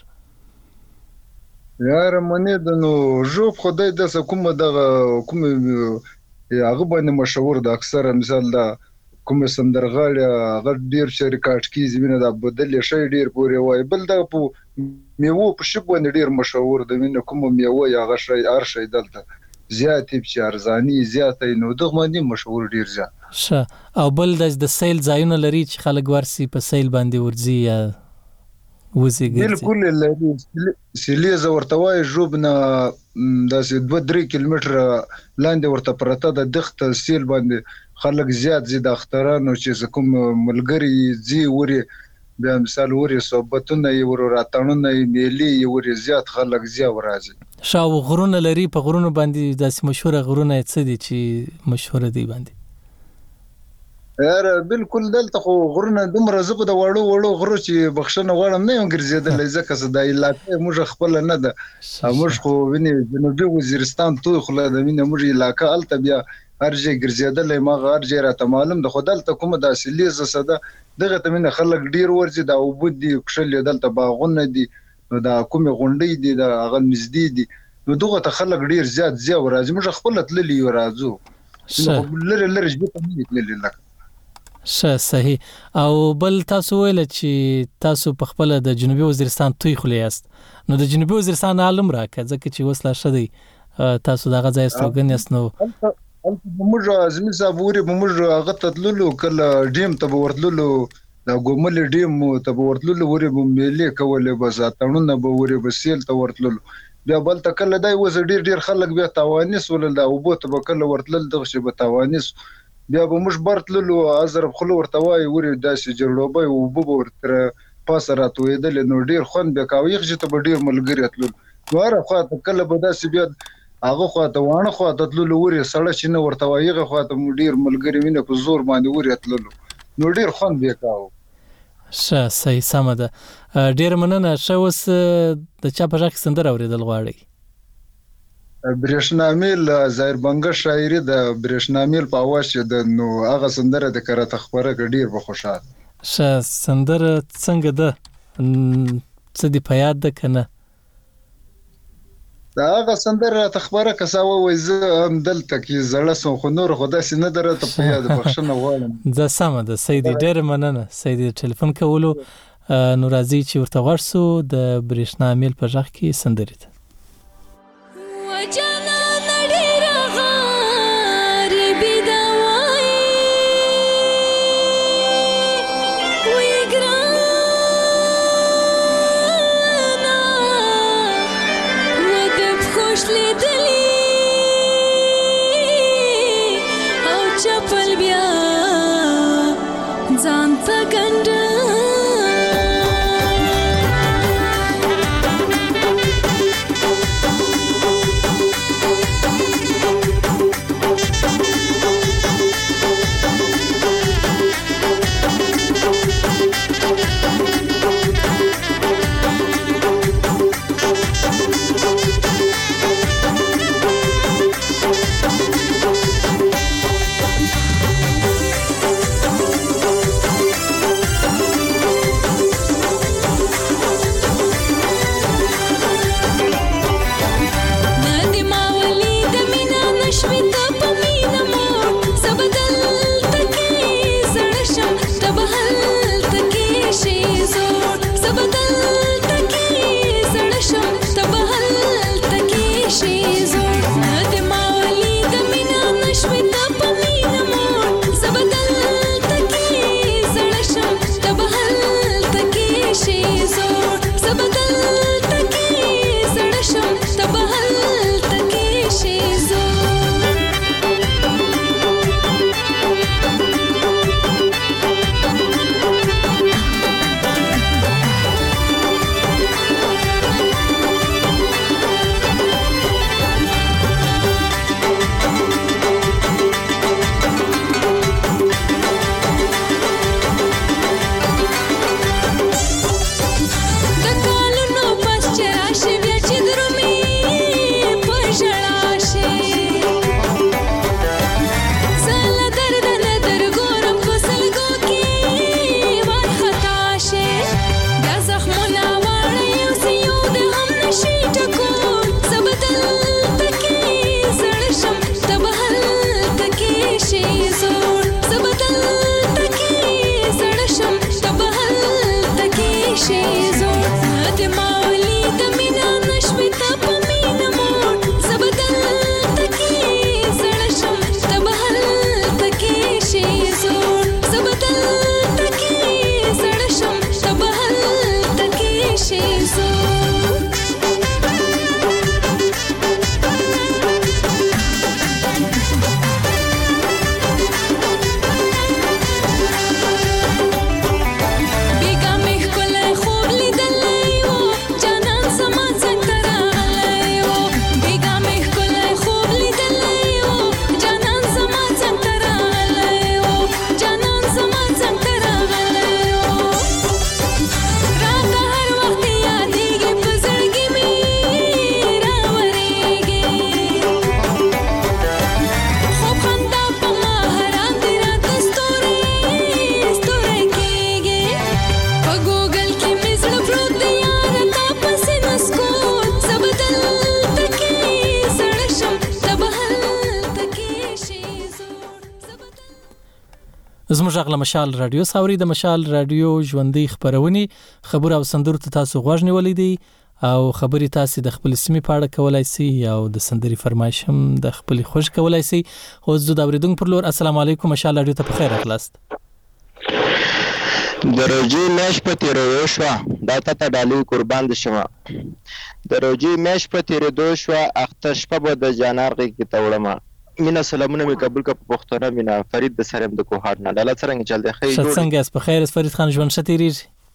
یار منې د نو جوب خدای د کوم دغه کوم هغه باندې مشهور ده اکثره مثال دا کوم سندرغاړي هغه ډیر شریکاټ کیږي وینه دا بدل شي ډیر پورې وای بل دا په میوه په شپ باندې ډیر مشهور دی وینه کوم میوه یا هغه شي ار شي دلته زیاتې په ارزانی زیاتې نو دغه باندې مشهور ډیر ځه. ش او بل د سیل ځایونه لري چې خلک ورسي په سیل باندې ورځي یا وزي ګرځي؟ بالکل لري سیلیزه ورته وای جوبنه داسې دوه درې کیلومتر لاندې ورته پرته د دښته سیل باندې خلک زیات زی د اخترانو چې کوم ملګری زی وری بیا مثال وری صحبتونه یې ور راتړونه یې میلي یې وری زیات خلک زی ورازي. شاو غرونه لري په غرونو باندې داسې مشهور غرونه څه دي چې مشهور دي باندې؟ یاره بالکل دلته خو غرونه دومره زه د وړو وړو غرو چې بخښنه غواړم نه یم ګرځېدلی ځکه چې دا علاقه موږ خپله نه ده موږ خو وینې جنوبي وزیرستان توی خوله ده وینې موږ علاقه هلته بیا هر ځای ګرځېدلی ماغه هر ځای راته معلوم ده خو دلته کومه داسې لیزه څه ده دغه ته مینه خلک ډیر ورځي دا اوبه دي کښلې دلته باغونه دي نو دا کومې غونډۍ دي د هغه نږدې دي نو دغه ته خلک ډیر زیات زیات ورځي موږ خپله تللي یو راځو لرې لرې ژبې ته نه تللي لکه. ښه صحیح. او بل تاسو ویل چې تاسو په خپل د جنوبي وزیرستان توی خلی یاست نو د جنوبي وزیرستان عالم راکړه ځکه چې وسلا شدی تاسو دغه ځای استوګن یاست نو موږ ازمي صابوري موږ هغه تدللو کله ډیم ته ورتللو دا ګومل ډیم ته ورتللو ورې به میلې کولې بس اتړونه به ورې بسیل ته ورتللو بیا بل ته کله دای وز ډیر ډیر خلک بیا توانیس ولل دا وبو ته کله ورتلل دغه شی به توانیس بیا به موږ برتللو ازر خلو ورته وای ورې داسې جوړوبای او وبو ورته پاسه راتویدل نو ډیر خوند به کاوه یخ ته ډیر ملګری اتلل واره خو ته کله به داسې بیا هغه خو ته وانه خو ته تللو ورې سړی چې نه ورته وایغه خو ته ډیر ملګری وینه په زور باندې ورې اتللو نو ډیر خوند به کاوه. ښه صحیح سمه ده ډیر مننه. ښه اوس د چا په ژغ سندره اوریدل غواړئ؟ برېښنامیل ظاهر بنګه شاعري د برېښنامیل په اواز چې د نو هغه سندره د کرته خبره ډیر به خوشاله. ښه سندره څنګه ده څه دی په یاد ده کنه؟ دا هغه سندره ته خبره کساوه وای زه هم دلته کې زړه سم خو نور خو داسې نه درته په یاد بخښنه غواړم. زه سمه ده سیدي ډیر مننه سیدي ټلیفون کولو نو راځي چې ورته غوږ سو د برېښنامیل په ژغ کې سندرې ته. زموږ غږ له مشال رادیو ساوري د مشال رادیو ژوندۍ خبرونه خبر او سندرو ته تاسو غوږ نیولې دي او خبري تاسو د خپل سیمې په اړه کولای شئ او د سندري فرمایش هم د خپل خوښ کولای شئ. اوس د اوریدونکو پر لور السلام علیکم مشال رادیو ته په خیر اخلاص. دروجی مېش په تیرو شو دا ته ډالۍ قربان دي شمه دروجی مېش په تیرو شو اختر شپه به د جانارغې کې توړم مینا سلامونه می قبول کا پښتنه مینا فرید د سرم د کوهار نه لاله څنګه چل دی خیر جوړ څنګه اس په خیر اس فرید خان ژوند شتیری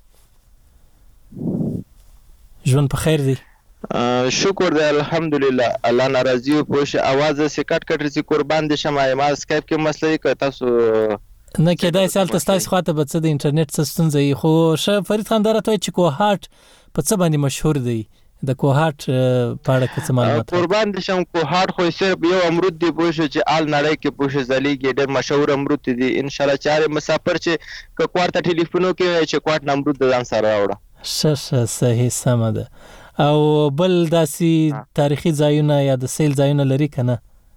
ژوند په خیر دی شکر دی الحمدلله الله ناراضي او پوش आवाज سې کټ کټ رسي قربان دي شمه ما اسکایپ کې مسلې ک تاسو نه کېدای سال تاسو خاطر به څه د انټرنیټ سیستم زی خو ش فرید خان درته چې کوهات په څه باندې مشهور دی د کوهات په اړه څه معلومات قربان دي شم کوهات خو صرف یو امرود دی پوه چې آل نړۍ کې پوه ځلیږي ډېر مشهور امرود دی ان شاء الله چاره مسافر چې کوارته ټلیفونو کې چې کوارت امرود ځان سره راوړه ش ش صحیح سم ده. او بل داسي تاریخي ځایونه یا د سیل ځایونه لري کنه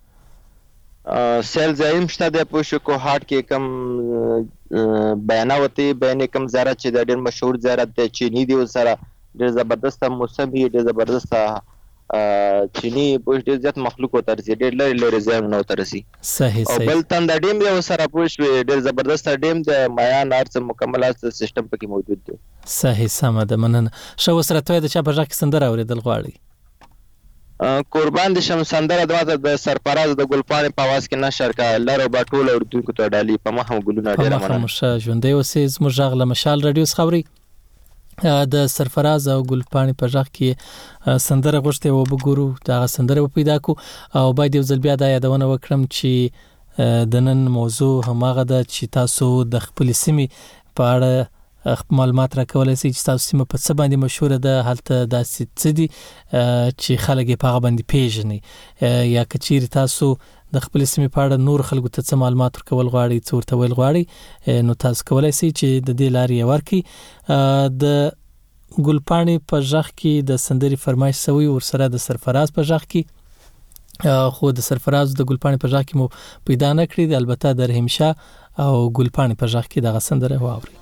سیل ځایم شته د پوه کوهات کې کم بیانوتی بین کم زیارت چې د ډېر مشهور زیارت دی چینی دی سره ډېر زبردست موسم یې ډېر زبردست چینی پوه ډېر زیات مخلوق وترسي ډېر لري لري ځای نو ترسي صحیح صحیح او بل تند ډیم یو سره پوه ډېر زبردست ډیم د مایان ارڅ مکمل سیستم پکې موجود دی. صحیح سم ده مننه. شو سره توې د چا په ځکه سندره اوریدل غواړي قربان دي شم سندره دواته د سرفراز د ګلپاڼې په आवाज کې نشر کا لره باټول او دوی کو ته ډالي په مخه ګلونه ډیر مننه. په مخه ژوندې اوسې زموږ غږ له مشال رادیو خبري د سرفراز او ګلپاڼې په ځکه کې سندره غوښته و وګورو دا سندره پیدا کو او باید یو ځل بیا دا یادونه وکړم چې د نن موضوع هماغه د چې تاسو د خپل سیمې په اړه معلومات راکولای شي چې تاسو سیمه په څه باندې مشهور ده هلته داسې څه دي چې خلک یې په هغه باندې پیژني یا کچیر تاسو د خپل سیمې په اړه نور خلکو ته څه معلومات ورکول غواړي څه ورته ویل غواړي نو تاسو کولای شئ چې د دې لارې ورکړي. د ګلپاڼې په ځخ کې د سندري فرمایش سوی ورسره د سرفراز په ځخ کې خو د سرفراز د ګلپاڼې په ځخ کې مو پیدا نه کړی البته د رحیم شاه او ګلپاڼې په ځخ کې د سندره واوري.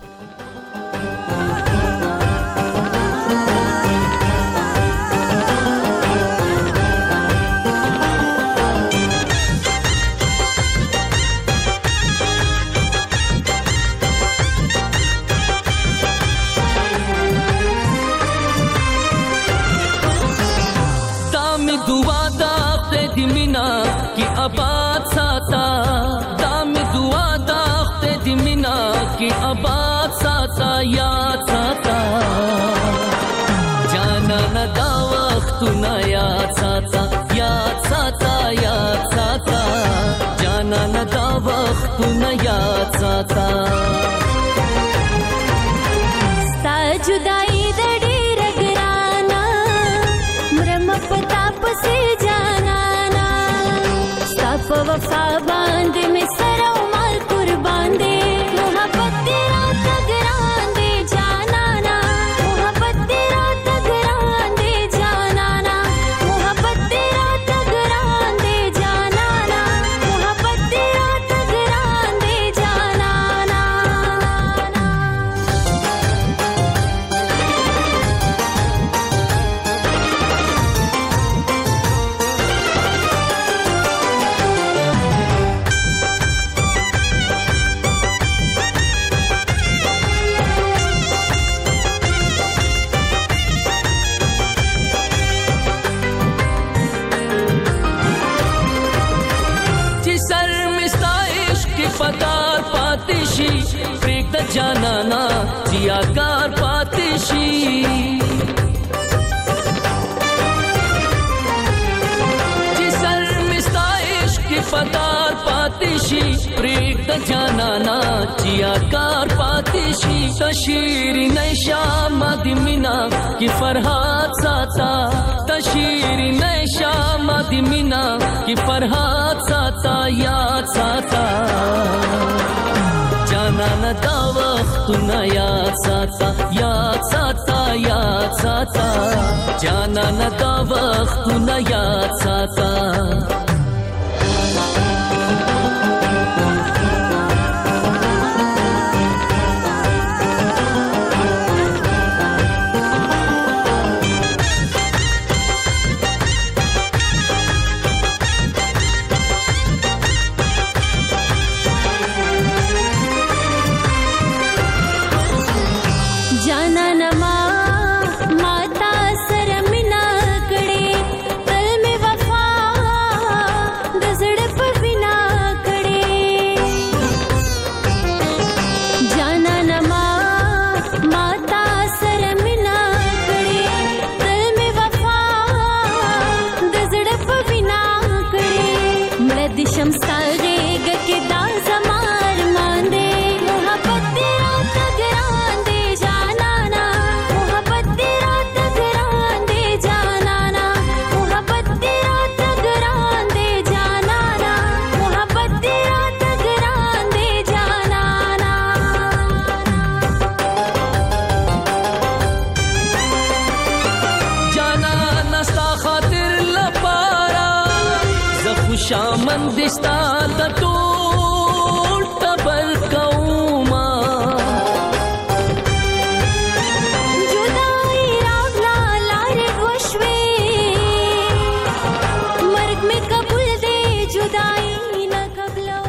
आबाद साता दाम दुआ दाख्ते दिमिना की आबाद साता याद साता जाना न दा वक्त न याद साता याद साता याद साता जाना न दा वक्त न याद साता सा जुदाई दड़ी रगराना मरम पताप से जाना वफा बांध में सरो माल कुर्बान दे मोहब्बत तेरा तगरान दे जाना ना मोहब्बत तेरा तगरान दे जाना ना मोहब्बत तेरा तगरान दे जाना ना मोहब्बत तेरा तगरान दे जाना ना जाना ना जियाकार पातिशी जिसर मिस्ताइश की पतार पातिशी प्रेक द जाना ना जियाकार पातिशी तशीरी नैशा मदिमिना की फरहाद साता तशीरी नैशा मदिमिना की फरहाद साता याद साता जाना न दा वक्त न याद साता याद साता याद साता जाना न दा वक्त न याद साता شامن دستا د ټول تبر کوما جدائی راغلا لارې وشوي مرګ مې قبول دی جدائی نه قبلو.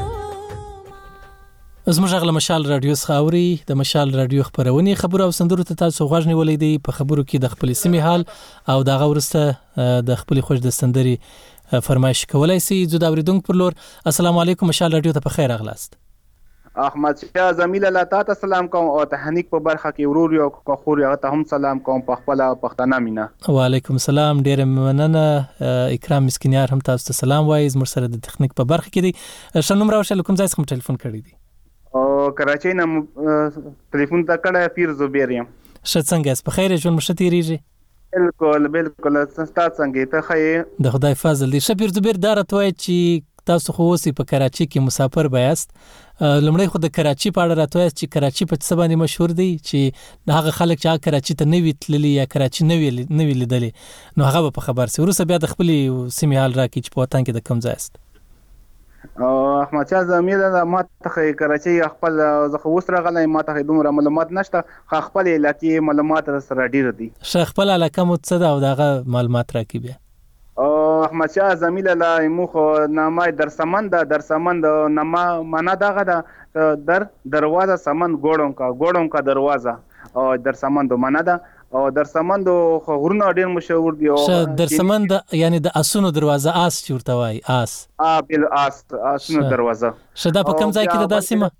زموږ غل مشال رادیو څخه د مشال رادیو خبرونه خبر او سندرو ته تاسو غوښ نیولې دي په خبرو کې د خپل سیمه حال او د غورسته د خپل خوښ د سندري فرمایش کولای شي. زه دا اوریدونکو پر لور السلام علیکم مشال رادیو ته په خیر اغلاست. احمد شاه زمیل الله تعالی سلام کوم او تهنیک په برخه کې ورور یو خور یو ته هم سلام کوم په خپل پښتنه مینا. وعلیکم السلام ډیر مننه اکرام مسکینیار هم تاسو ته سلام وایي. زموږ سره د تخنیک په برخه کې دي شنوم راوشل کوم ځای څخه ټلیفون کړی دي او کراچۍ نه ټلیفون تا کړه پیر زبیر یم. ښه څنګه اس په خیر ژوند مشه تیریږي؟ بالکل بالکل ستا څنګه ته خیر د خدای فضل دی. شپیر زبیر دار ته وای چې تاسو خو اوسې په کراچۍ کې مسافر بیاست. لمړی خو د کراچۍ په اړه راته وایي چې کراچۍ په څه باندې مشهور دی چې هغه خلک چې کراچۍ ته نه وي تللي یا کراچۍ نه وي نه وي لیدلي نو هغه په خبر سي وروسته بیا د خپل سیمې حال راکړي چې په وطن کې د کوم ځای است. او احمد شاه زمیل ما ته کراچۍ خپل زخه اوس راغلی ما ته دومره معلومات نشته خپل علاقې معلومات سره ډیر دي. ش خپل علاقه مو څه ده او دغه معلومات راکړي بیا. او احمد شاه زمیل له مخ نامه در سمند در سمند نامه معنا دغه ده در دروازه سمند ګوړم کا ګوړم کا دروازه او در سمند معنا ده او در سمند غرونه ډیر مشهور دي. او در سمند یعنی د اسونو دروازه آس چورته وای آس ا بل آس اسونو دروازه شدا په کوم ځای کې د داسمه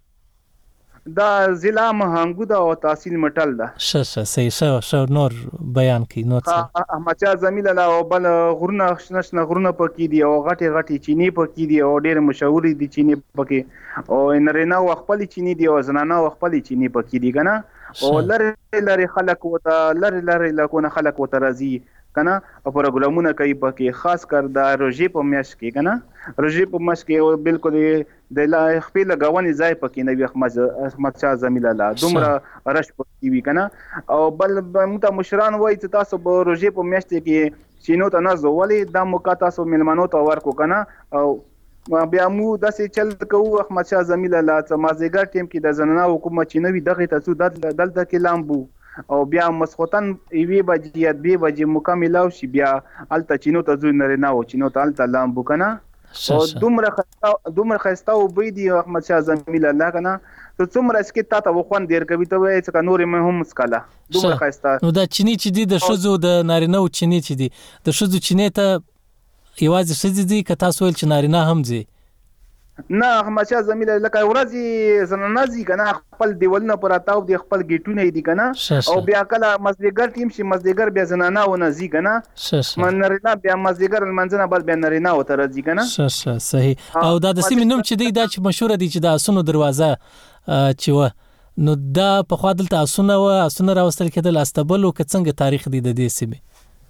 دا ضلع مهنګو دا او تحصیل مټل ده. ش ش صحیح شو شو نور بیان کی نور څه احمد شاه زمیل له او بل غرونه نشنه غرونه پکې دي او غټي غټي چینی پکې دي او ډېر مشهور دي چینی پکې او نرینا خپل چینی دي او زنانه خپل چینی پکې دي کنه او لری لری خلک وته لری لری لکونه خلک وته راځي کنه او پروګرامونه کوي پکې خاص کر د روزي په میاش کې کنه روزي په میاش کې بالکل د لا خپل غوونی ځای پکې نبی احمد احمد شاه زمیل الله دومره رش پکې وی کنه او بل موږ مشران وای چې تاسو په روزي په میاش کې شینو ته نه زولې د موقع تاسو ملمنو ته ورکو کنه او بیا مو داسې چل کوو احمد شاه زمیل الله چې مازیګر ټیم کې د زنانه حکومت چینوي دغه تاسو دلته کې لامبو او بیا مسخوتن ایوی بجې یا دوی بجې مکمل او شي بیا الته چینو ته ځو نه نه و چینو ته الته لامبو کنه او دومره خستا دومره خستا او بي دي احمد شاه زمیل الله کنه ته څومره سکه تا ته وخوان ډیر کوي ته وای چې نور مې هم مسکاله دومره خستا نو دا چینی چې دي د شذو د نارینه او چینی چې دي د شذو چینی ته یوازې شذې دي که تاسو ول چې نارینه هم دي نه احمد شاه زمیل لکه ورځي زنانازي کنه خپل دیولنه پر اتاو دی خپل گیټونه دی کنه او بیا کله مزدګر ټیم شي مزدګر بیا زنانه و نزي کنه منرینا بیا مزدګر المنځنه بل بیا نرینا و تر ځي کنه ش ش صحیح او دا د سیمې نوم چې دی دا چې مشهور دي چې د اسونو دروازه چې و نو دا په خوا دلته اسونه و اسونه راوستل کېدل استبل او څنګه تاریخ دی د دې سیمې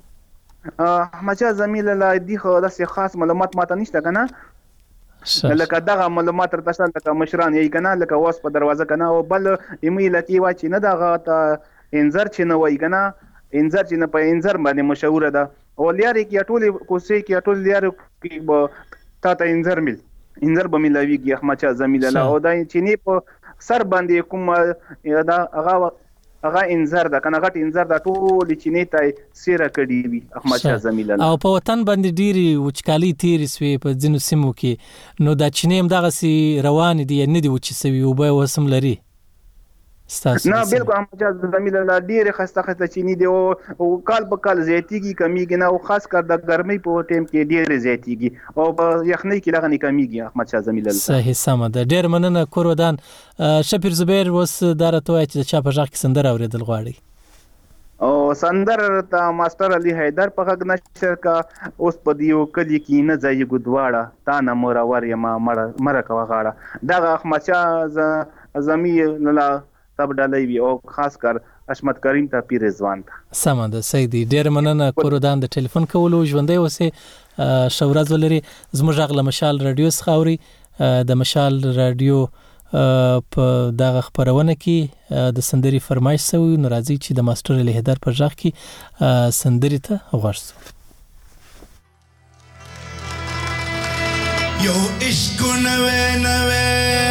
احمد شاه زمیل له دی خو د خاص معلومات ماته نشته کنه لکه دغه معلومات تر تاسو لکه مشران یې کنه لکه واس په دروازه کنه او بل ایمیل کې واچي نه دغه انذر چې نه وای کنه انذر چې نه په انذر باندې مشهور ده او لیاري کې ټول کوسي کې ټول لیاري کې تا ته انذر مل انذر به ملويږي احمد شاه زمیل الله او دا چې نه په سر باندې کوم دا هغه هغه انذر ده کنه غټ انذر ده ټول چینه ته سیره کړی وي احمد شاه زمیل الله او په وطن باندې ډیری وچکالي تیر سوي په ځینو سیمو کې نو دا چینه هم دغه سي روان دي نه دي وچ سوي او به وسم لري ستاسو نه بالکل احمد شاه زمیل الله ډیره خسته خسته چینی دی او کال په کال زیاتیږي کمیږي نه او خاص کر د ګرمۍ په ټیم کې ډیره زیاتیږي او په یخنۍ کې لغنی کمیږي احمد شاه زمیل الله صحیح سم ده ډیر مننه کورودان شپیر زبیر وس دارته وای چې چا په ځخ کې سندره اوریدل غواړي او سندر ته ماستر علي حیدر په غږ نشر کا اوس په دیو کلی کې نه ځای ګدواړه تا نه مورور یما مړه کا وغاړه دغه احمد شاه زمیل الله تب ډالۍ وی او خاص کر اشمت کریم ته پیر رضوان ته سم ده سیدی ډیر مننه کورودان د ټلیفون کولو ژوندې وسه شورز ولري زموږ غل مشال رادیو څخاوري د مشال رادیو په دغه خبرونه کې د سندري فرمایش سوی ناراضي چې د ماستر علي حیدر پر ځخ کې سندري ته غوښتو یو عشق نوے نوے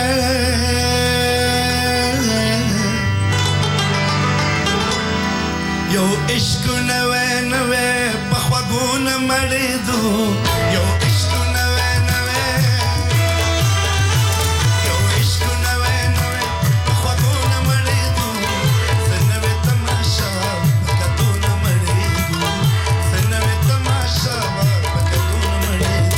یو عشق نوے نوے پخوگون مڑی دو یو عشق نوے نوے یو عشق نوے نوے پخوگون مڑی دو سنوے تماشا پکتون مڑی دو سنوے تماشا پکتون مڑی دو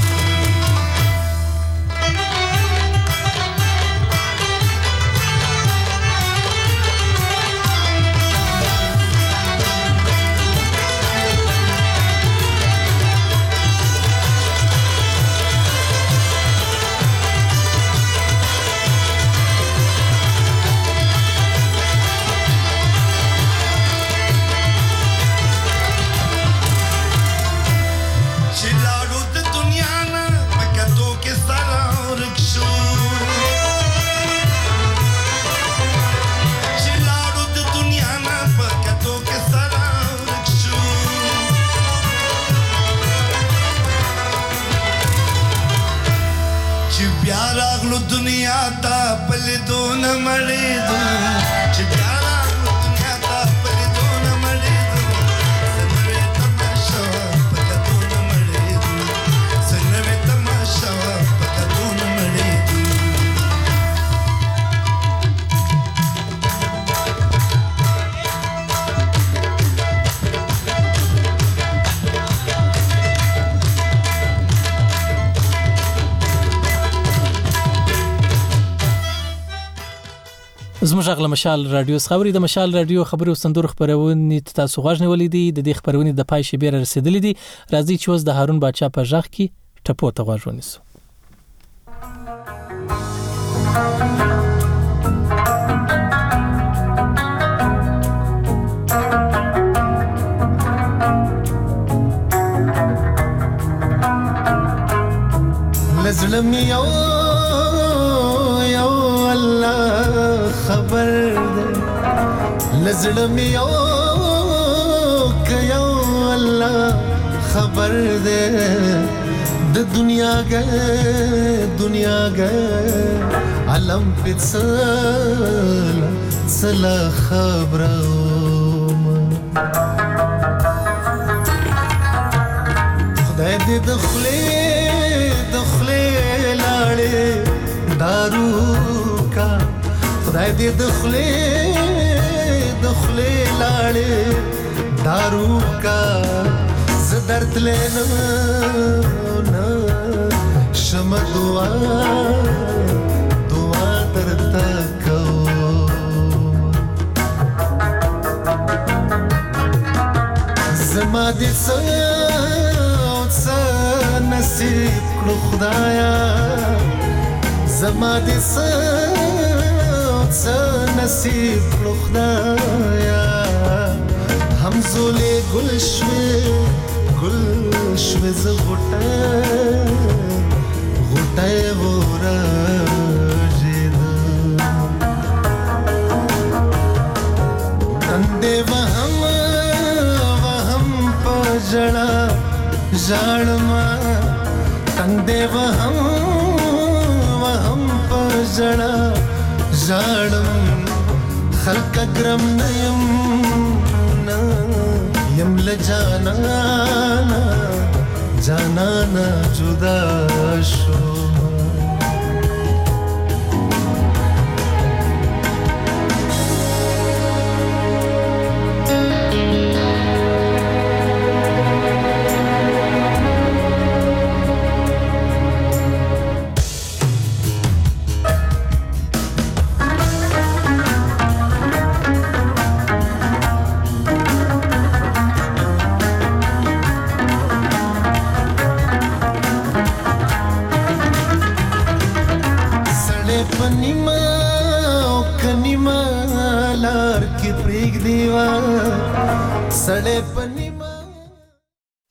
दुनिया ता पल दो न मरे दो चिप्यारा दुनिया ता पल दो न मरे दो सनवे तमाशा पल दो न मरे दो सनवे तमाशा पल दो न मरे दो زموږ غل مشال رادیو خبري د مشال رادیو خبري وسندور خبرونه تاسو غوښنه ولیدي د دې خبرونه د پای شبیر رسیدلې دي راځي چې اوس د هارون باچا په ژغ کې ټپو ته غوښونه سو لزلم یو یو الله خبر دے لزلم یو ک یو الله خبر دے د دنیا گئے دنیا گئے علم پڅل سلا خبرم خدای دې دخلې دخلې لاړې دارو کا خدای دې دخلې دخلې لاړې دارو کا زدرت لینا نا شم دعا دعا درتا کو زما دې څه نصیب کړو خدایا زما دې څه نصیب کړو خدایا همزولې ګل شوې ګل شوې ز غټه غټه ورژید اندې وهم وهم پجړه ژړما اندې وهم وهم پجړه ژړم خلق ګرم نیم یم لجانا جانانا جدا شو सड़े पन